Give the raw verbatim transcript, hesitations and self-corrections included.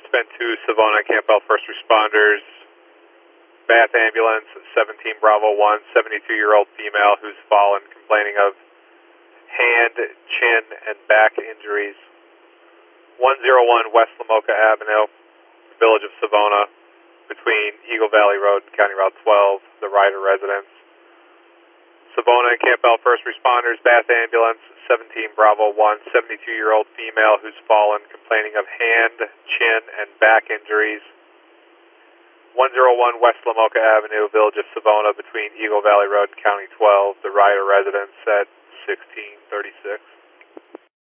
been to Savona, Campbell First Responders, Bath Ambulance, seventeen Bravo one, seventy-two-year-old female who's fallen, complaining of hand, chin, and back injuries. one oh one West Lamoka Avenue, Village of Savona, between Eagle Valley Road and County Route twelve, the Ryder residence. Savona and Campbell First Responders, Bath Ambulance, seventeen Bravo one, seventy-two-year-old female who's fallen, complaining of hand, chin, and back injuries. one oh one West Lamoka Avenue, Village of Savona, between Eagle Valley Road and County twelve, the Ryder residence at sixteen thirty-six.